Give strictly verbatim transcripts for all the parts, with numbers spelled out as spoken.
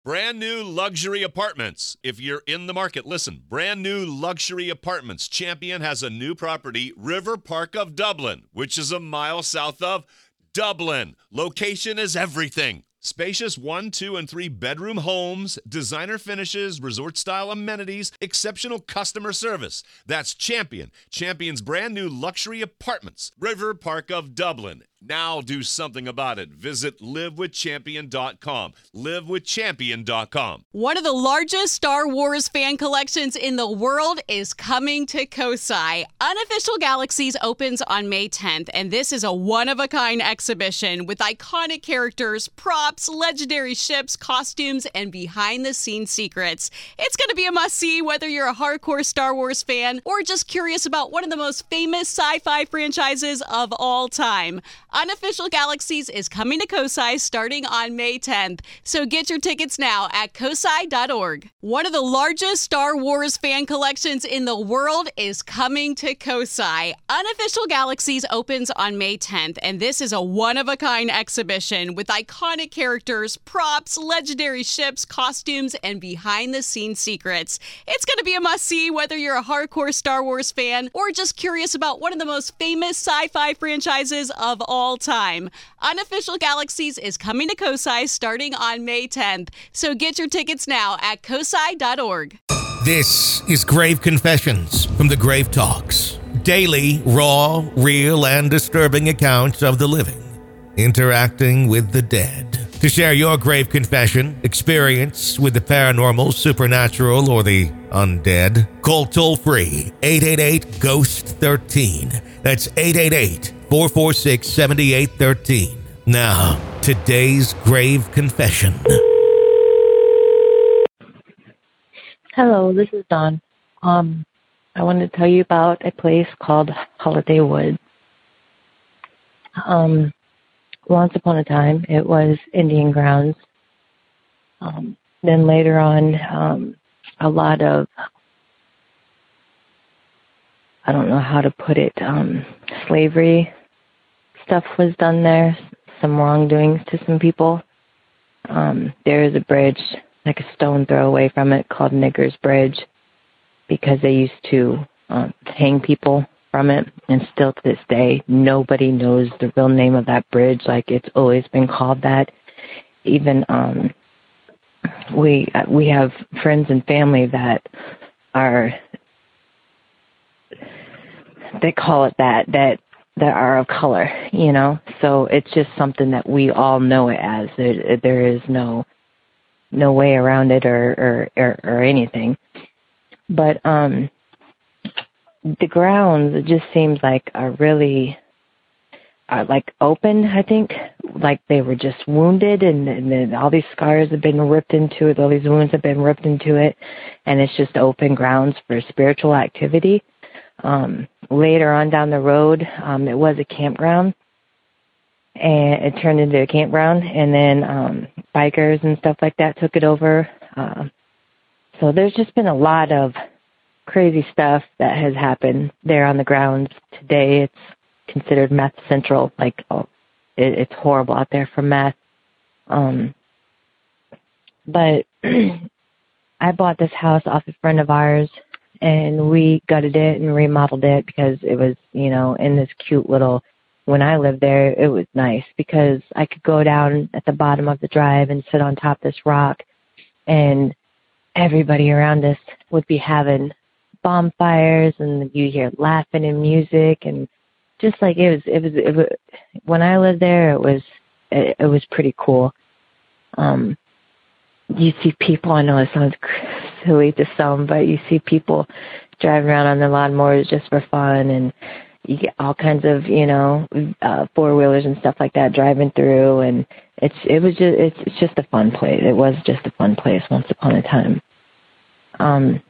Brand new luxury apartments. If you're in the market, listen. Brand new luxury apartments. Champion has a new property, River Park of Dublin, which is a mile south of Dublin. Location is everything. Spacious one, two, and three bedroom homes, designer finishes, resort-style amenities, exceptional customer service. That's Champion. Champion's brand new luxury apartments, River Park of Dublin. Now do something about it. Visit live with champion dot com. live with champion dot com. One of the largest Star Wars fan collections in the world is coming to Kosai. Unofficial Galaxies opens on May tenth, and this is a one-of-a-kind exhibition with iconic characters, props, legendary ships, costumes, and behind-the-scenes secrets. It's going to be a must-see whether you're a hardcore Star Wars fan or just curious about one of the most famous sci-fi franchises of all time. Unofficial Galaxies is coming to Kosai starting on May tenth, so get your tickets now at kosai dot org. One of the largest Star Wars fan collections in the world is coming to Kosai. Unofficial Galaxies opens on May tenth, and this is a one-of-a-kind exhibition with iconic characters, props, legendary ships, costumes, and behind-the-scenes secrets. It's going to be a must-see whether you're a hardcore Star Wars fan or just curious about one of the most famous sci-fi franchises of all all time. Unofficial Galaxies is coming to Kosai starting on May tenth, so get your tickets now at kosai dot org. This is Grave Confessions from the Grave Talks. Daily, raw, real, and disturbing accounts of the living interacting with the dead. To share your grave confession, experience with the paranormal, supernatural, or the undead, call toll-free eight eight eight, ghost thirteen. That's eight eight eight, four four six, seven eight one three. Now, today's grave confession. Hello, this is Dawn. Um, I wanted to tell you about a place called Holiday Woods. Um, once upon a time, it was Indian grounds. Um, then later on, um, a lot of, I don't know how to put it, um, slavery stuff was done there, some wrongdoings to some people. Um, there is a bridge, like a stone throw away from it, called Nigger's Bridge, because they used to um, hang people from it, and still to this day, nobody knows the real name of that bridge. Like, it's always been called that. Even um, we we have friends and family that are, they call it that, that that are of color, you know. So it's just something that we all know it as. There, there is no no way around it or or, or, or anything. But um, the grounds, it just seems like are really are like open. I think like they were just wounded, and, and then all these scars have been ripped into it. All these wounds have been ripped into it, and it's just open grounds for spiritual activity. Um, later on down the road, um, it was a campground, and it turned into a campground, and then um, bikers and stuff like that took it over. Uh, so there's just been a lot of crazy stuff that has happened there on the grounds. Today it's considered meth central. Like, oh, it, it's horrible out there for meth. Um, but I bought this house off a friend of ours, and we gutted it and remodeled it because it was, you know, in this cute little, when I lived there, it was nice because I could go down at the bottom of the drive and sit on top of this rock, and everybody around us would be having bonfires, and you hear laughing and music, and just like it was, it was, it was when I lived there, it was, it, it was pretty cool. Um, you see people, I know it sounds silly to some, but you see people driving around on their lawnmowers just for fun, and you get all kinds of, you know, uh, four-wheelers and stuff like that driving through, and it's, it was just, it's, it's just a fun place. It was just a fun place once upon a time. Um,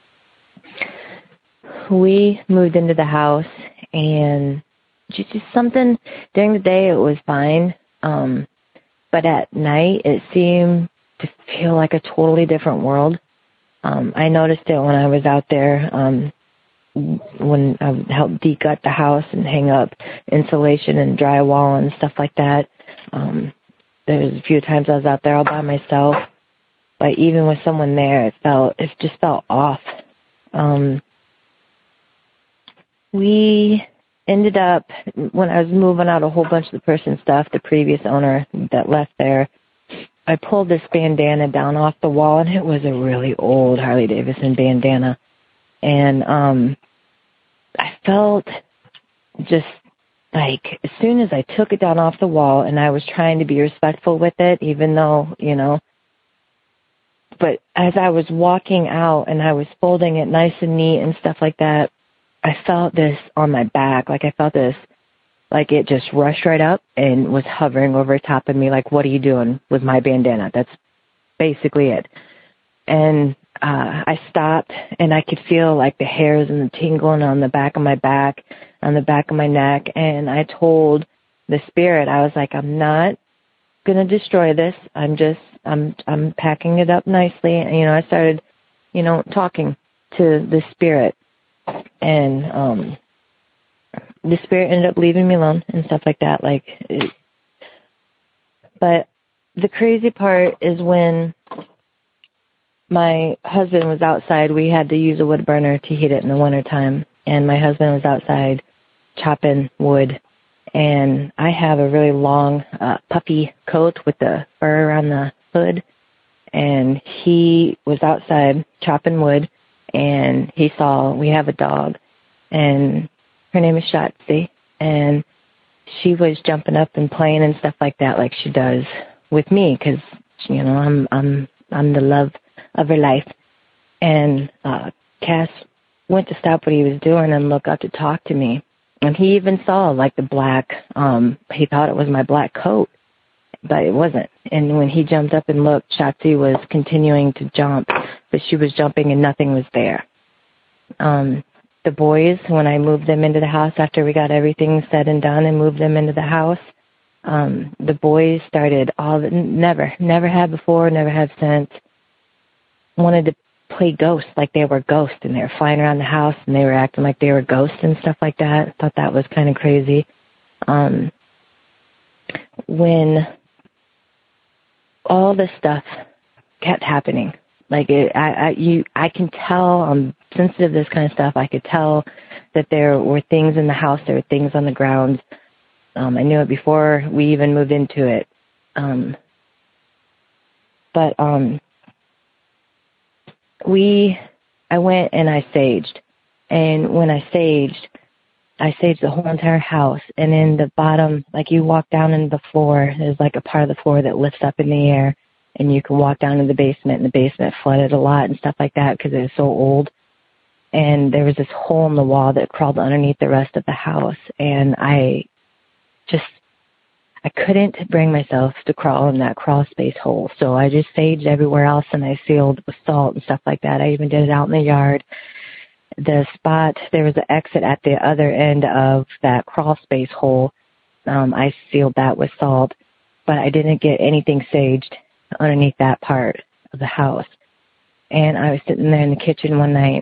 we moved into the house, and just, just something, during the day it was fine, um, but at night it seemed to feel like a totally different world. Um, I noticed it when I was out there, um, when I helped de-gut the house and hang up insulation and drywall and stuff like that. Um, there was a few times I was out there all by myself, but even with someone there, it felt, it just felt off. Um, we ended up, when I was moving out a whole bunch of the person's stuff, the previous owner that left there, I pulled this bandana down off the wall, and it was a really old Harley Davidson bandana. And um, I felt just like as soon as I took it down off the wall, and I was trying to be respectful with it, even though, you know, but as I was walking out and I was folding it nice and neat and stuff like that, I felt this on my back. Like I felt this, like it just rushed right up and was hovering over top of me. Like, what are you doing with my bandana? That's basically it. And uh, I stopped, and I could feel like the hairs and the tingling on the back of my back, on the back of my neck. And I told the spirit, I was like, I'm not going to destroy this. I'm just, I'm, I'm packing it up nicely. And, you know, I started, you know, talking to the spirit, and um, the spirit ended up leaving me alone and stuff like that. Like, it, but the crazy part is when my husband was outside, we had to use a wood burner to heat it in the wintertime, and my husband was outside chopping wood, and I have a really long, uh, puffy coat with the fur around the hood, and he was outside chopping wood, and he saw, we have a dog, and her name is Shotzi, and she was jumping up and playing and stuff like that, like she does with me, because, you know, I'm, I'm, I'm the love of her life. And uh, Cass went to stop what he was doing and look up to talk to me. And he even saw like the black, um, he thought it was my black coat, but it wasn't. And when he jumped up and looked, Shotzi was continuing to jump, but she was jumping and nothing was there. Um, the boys, when I moved them into the house after we got everything said and done and moved them into the house, um, the boys started all, never, never had before, never had since, wanted to play ghosts, like they were ghosts, and they were flying around the house and they were acting like they were ghosts and stuff like that. Thought that was kind of crazy. Um, when all this stuff kept happening, like it, I, I, you, I can tell. I'm sensitive to this kind of stuff. I could tell that there were things in the house. There were things on the grounds. Um, I knew it before we even moved into it. Um, but um. We, I went and I saged, and when I saged, I saged the whole entire house, and in the bottom, like you walk down in the floor, there's like a part of the floor that lifts up in the air, and you can walk down in the basement, and the basement flooded a lot and stuff like that because it was so old, and there was this hole in the wall that crawled underneath the rest of the house, and I just, I couldn't bring myself to crawl in that crawl space hole. So I just saged everywhere else, and I sealed with salt and stuff like that. I even did it out in the yard. The spot, there was an exit at the other end of that crawl space hole. Um, I sealed that with salt, but I didn't get anything saged underneath that part of the house. And I was sitting there in the kitchen one night,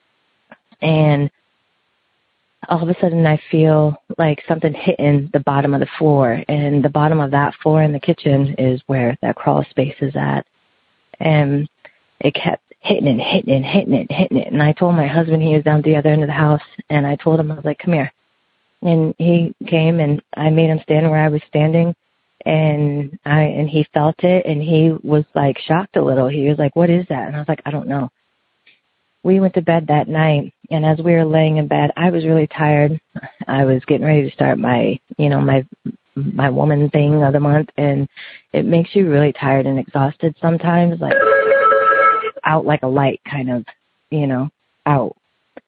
and all of a sudden I feel like something hitting the bottom of the floor, and the bottom of that floor in the kitchen is where that crawl space is at. And it kept hitting and hitting and hitting it and hitting it. And I told my husband, he was down at the other end of the house, and I told him, I was like, come here. And he came, and I made him stand where I was standing, and I, and he felt it, and he was like shocked a little. He was like, what is that? And I was like, I don't know. We went to bed that night, and as we were laying in bed, I was really tired. I was getting ready to start my, you know, my my woman thing of the month, and it makes you really tired and exhausted sometimes, like out like a light, kind of, you know, out.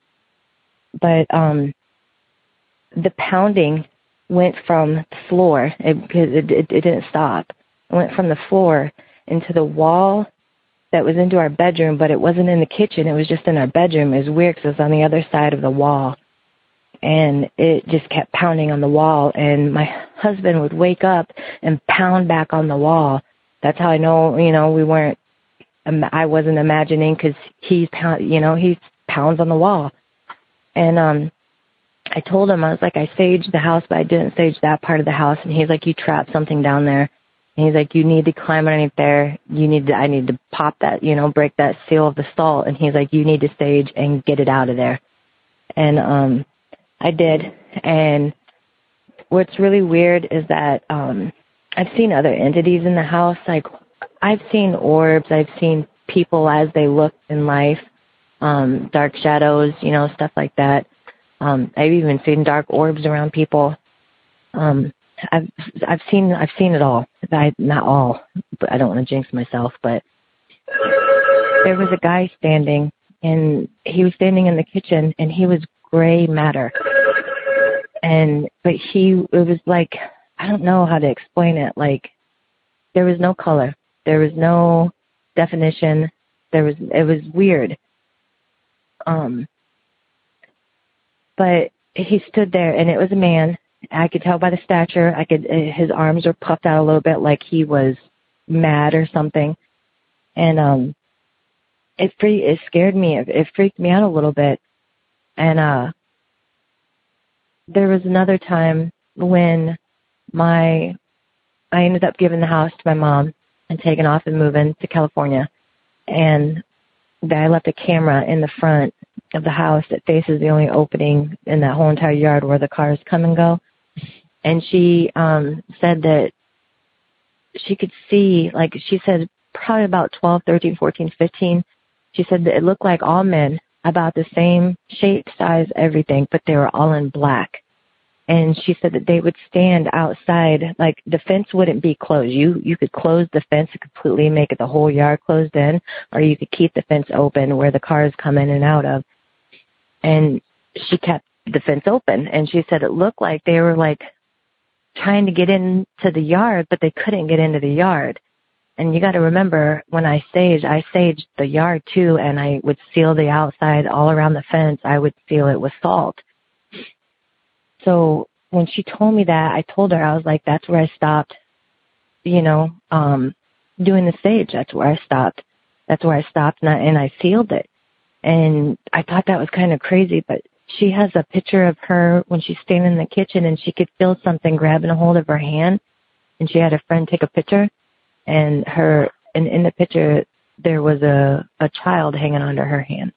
But um, the pounding went from the floor, because it, it, it didn't stop. It went from the floor into the wall that was into our bedroom, but it wasn't in the kitchen. It was just in our bedroom. It was weird because it was on the other side of the wall. And it just kept pounding on the wall. And my husband would wake up and pound back on the wall. That's how I know, you know, we weren't, I wasn't imagining, because he's, pound, you know, he pounds on the wall. And um, I told him, I was like, I saged the house, but I didn't sage that part of the house. And he's like, you trapped something down there. And he's like, you need to climb underneath there. You need to, I need to pop that, you know, break that seal of the stall. And he's like, you need to stage and get it out of there. And um, I did. And what's really weird is that um, I've seen other entities in the house. Like, I've seen orbs. I've seen people as they look in life, um, dark shadows, you know, stuff like that. Um, I've even seen dark orbs around people. Um, I've I've seen I've seen it all. I, not all, but I don't want to jinx myself. But there was a guy standing, and he was standing in the kitchen, and he was gray matter. And but he it was like, I don't know how to explain it. Like, there was no color, there was no definition. There was it was weird. Um, but he stood there, and it was a man. I could tell by the stature. I could. His arms were puffed out a little bit, like he was mad or something. And um, it free. It scared me. It, it freaked me out a little bit. And uh, there was another time when my I ended up giving the house to my mom and taking off and moving to California. And I left a camera in the front of the house that faces the only opening in that whole entire yard where the cars come and go. And she um, said that she could see, like she said, probably about twelve, thirteen, fourteen, fifteen. She said that it looked like all men, about the same shape, size, everything, but they were all in black. And she said that they would stand outside, like the fence wouldn't be closed. You you could close the fence and completely make it the whole yard closed in, or you could keep the fence open where the cars come in and out of. And she kept the fence open, and she said it looked like they were like trying to get into the yard, but they couldn't get into the yard. And you got to remember, when I sage, I saged the yard too, and I would seal the outside all around the fence. I would seal it with salt. So when she told me that, I told her, I was like, that's where I stopped, you know, um, doing the sage. That's where I stopped. That's where I stopped, and I, and I sealed it. And I thought that was kind of crazy, but she has a picture of her when she's standing in the kitchen, and she could feel something grabbing a hold of her hand, and she had a friend take a picture, and her, and in the picture, there was a, a child hanging onto her hand.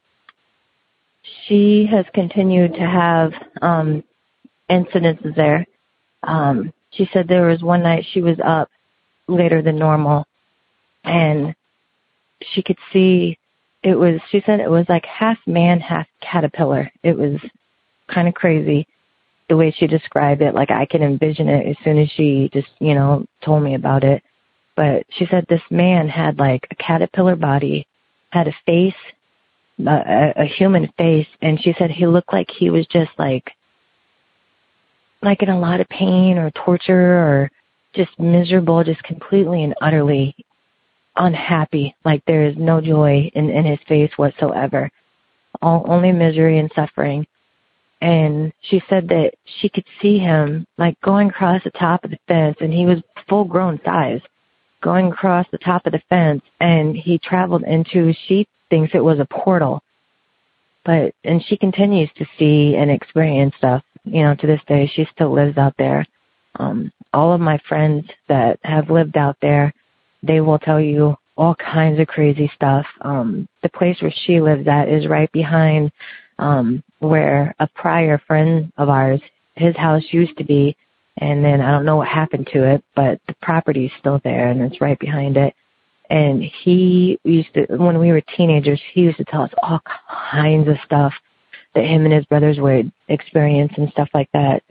She has continued to have um, incidences there. Um, she said there was one night she was up later than normal, and she could see it was, she said it was like half man, half caterpillar. It was kind of crazy the way she described it. Like, I can envision it as soon as she just, you know, told me about it. But she said this man had like a caterpillar body, had a face, a, a human face, and she said he looked like he was just like, like in a lot of pain or torture or just miserable, just completely and utterly unhappy. Like, there is no joy in, in his face whatsoever, All, only misery and suffering. And she said that she could see him like going across the top of the fence, and he was full grown size, going across the top of the fence, and he traveled into, she thinks it was a portal. But, and she continues to see and experience stuff, you know, to this day. She still lives out there. Um, all of my friends that have lived out there, they will tell you all kinds of crazy stuff. Um, the place where she lives at is right behind um, where a prior friend of ours, his house used to be, and then I don't know what happened to it, but the property is still there, and it's right behind it. And he used to, when we were teenagers, he used to tell us all kinds of stuff that him and his brothers would experience and stuff like that.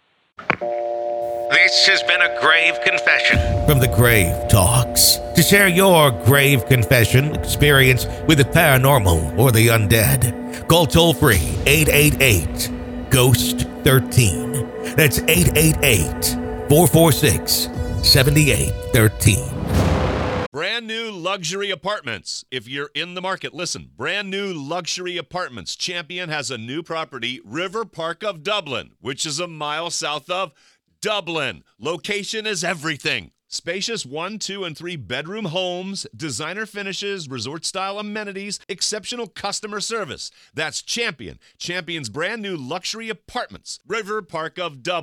This has been a grave confession from the Grave Talks. To share your grave confession experience with the paranormal or the undead, call toll-free eight eight eight, ghost thirteen. That's eight eight eight, four four six, seven eight one three. Brand new luxury apartments. If you're in the market, listen. Brand new luxury apartments. Champion has a new property, River Park of Dublin, which is a mile south of Dublin. Location is everything. Spacious one, two, and three bedroom homes, designer finishes, resort-style amenities, exceptional customer service. That's Champion. Champion's brand new luxury apartments, River Park of Dublin.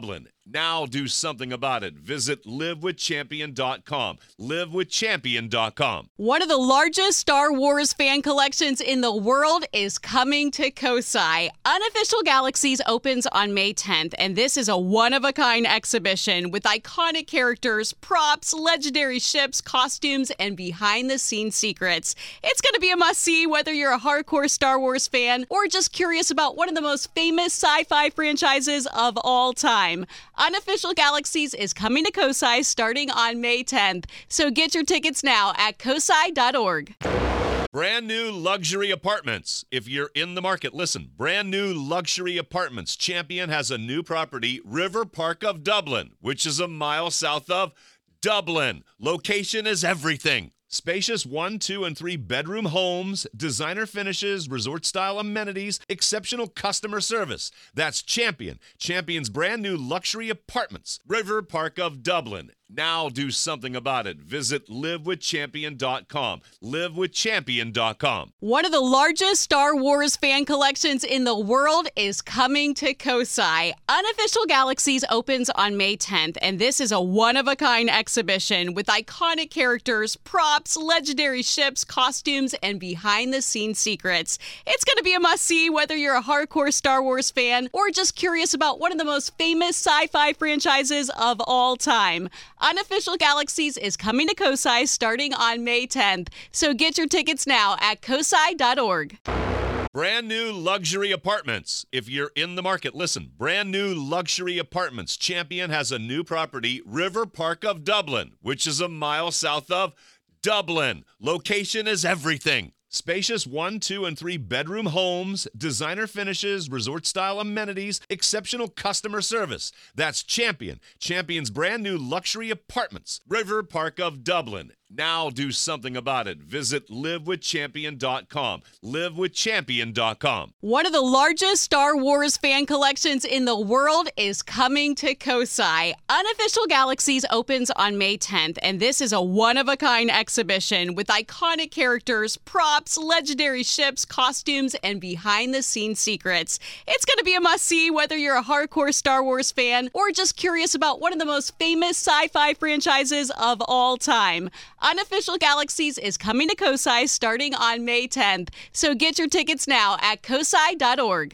Now do something about it. Visit live with champion dot com. live with champion dot com. One of the largest Star Wars fan collections in the world is coming to Kosai. Unofficial Galaxies opens on May tenth, and this is a one-of-a-kind exhibition with iconic characters, props, legendary ships, costumes, and behind-the-scenes secrets. It's going to be a must-see whether you're a hardcore Star Wars fan or just curious about one of the most famous sci-fi franchises of all time. Unofficial Galaxies is coming to Kosai starting on May tenth, so get your tickets now at kosai dot org. Brand new luxury apartments. If you're in the market, listen. Brand new luxury apartments. Champion has a new property, River Park of Dublin, which is a mile south of Dublin. Location is everything. Spacious one, two, and three bedroom homes, designer finishes, resort-style amenities, exceptional customer service. That's Champion. Champion's brand new luxury apartments. River Park of Dublin. Now do something about it. Visit live with champion dot com. live with champion dot com. One of the largest Star Wars fan collections in the world is coming to Kosai. Unofficial Galaxies opens on May tenth, and this is a one-of-a-kind exhibition with iconic characters, props, legendary ships, costumes, and behind-the-scenes secrets. It's going to be a must-see whether you're a hardcore Star Wars fan or just curious about one of the most famous sci-fi franchises of all time. Unofficial Galaxies is coming to Kosai starting on May tenth, so get your tickets now at kosai dot org. Brand new luxury apartments. If you're in the market, listen. Brand new luxury apartments. Champion has a new property, River Park of Dublin, which is a mile south of Dublin. Location is everything. Spacious one, two, and three bedroom homes, designer finishes, resort-style amenities, exceptional customer service. That's Champion. Champion's brand new luxury apartments. River Park of Dublin. Now do something about it. Visit live with champion dot com. live with champion dot com. One of the largest Star Wars fan collections in the world is coming to Kosai. Unofficial Galaxies opens on May tenth, and this is a one-of-a-kind exhibition with iconic characters, props, legendary ships, costumes, and behind-the-scenes secrets. It's going to be a must-see whether you're a hardcore Star Wars fan or just curious about one of the most famous sci-fi franchises of all time. Unofficial Galaxies is coming to Kosai starting on May tenth, so get your tickets now at kosai dot org.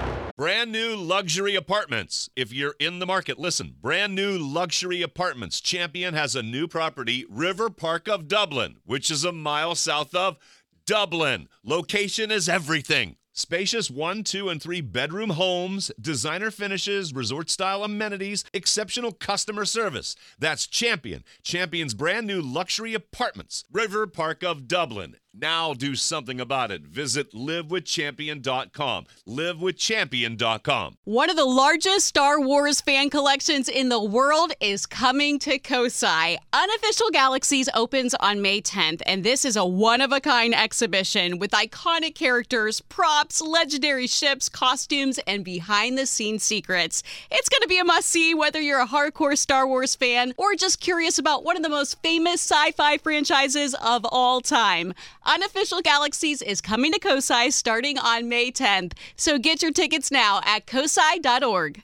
Brand new luxury apartments. If you're in the market, listen. Brand new luxury apartments. Champion has a new property, River Park of Dublin, which is a mile south of Dublin. Location is everything. Spacious one, two, and three bedroom homes, designer finishes, resort-style amenities, exceptional customer service. That's Champion. Champion's brand new luxury apartments. River Park of Dublin. Now do something about it. Visit live with champion dot com. live with champion dot com. One of the largest Star Wars fan collections in the world is coming to Kosai. Unofficial Galaxies opens on May tenth, and this is a one-of-a-kind exhibition with iconic characters, props, legendary ships, costumes, and behind-the-scenes secrets. It's going to be a must-see whether you're a hardcore Star Wars fan or just curious about one of the most famous sci-fi franchises of all time. Unofficial Galaxies is coming to Kosai starting on May tenth, so get your tickets now at kosai dot org.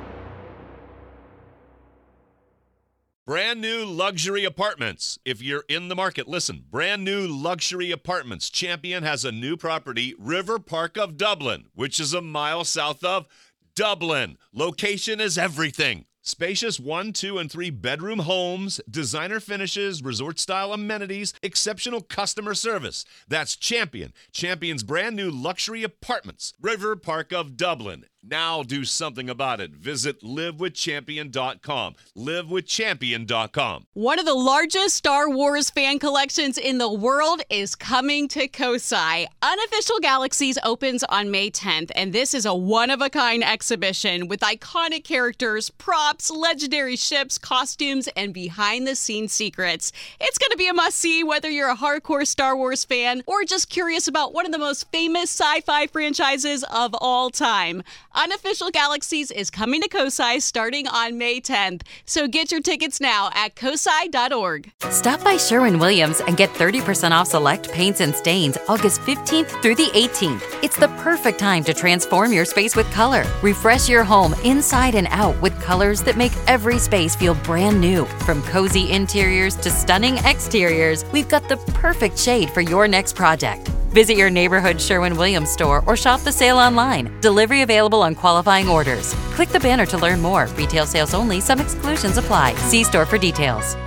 Brand new luxury apartments. If you're in the market, listen. Brand new luxury apartments. Champion has a new property, River Park of Dublin, which is a mile south of Dublin. Location is everything. Spacious one, two, and three bedroom homes, designer finishes, resort-style amenities, exceptional customer service. That's Champion. Champion's brand new luxury apartments. River Park of Dublin. Now do something about it. Visit live with champion dot com. live with champion dot com. One of the largest Star Wars fan collections in the world is coming to Kosai. Unofficial Galaxies opens on May tenth, and this is a one-of-a-kind exhibition with iconic characters, props, legendary ships, costumes, and behind-the-scenes secrets. It's going to be a must-see whether you're a hardcore Star Wars fan or just curious about one of the most famous sci-fi franchises of all time. Unofficial Galaxies is coming to COSI starting on May tenth. So get your tickets now at cosi dot org. Stop by Sherwin-Williams and get thirty percent off select paints and stains August fifteenth through the eighteenth. It's the perfect time to transform your space with color. Refresh your home inside and out with colors that make every space feel brand new. From cozy interiors to stunning exteriors, we've got the perfect shade for your next project. Visit your neighborhood Sherwin-Williams store or shop the sale online. Delivery available on qualifying orders. Click the banner to learn more. Retail sales only. Some exclusions apply. See store for details.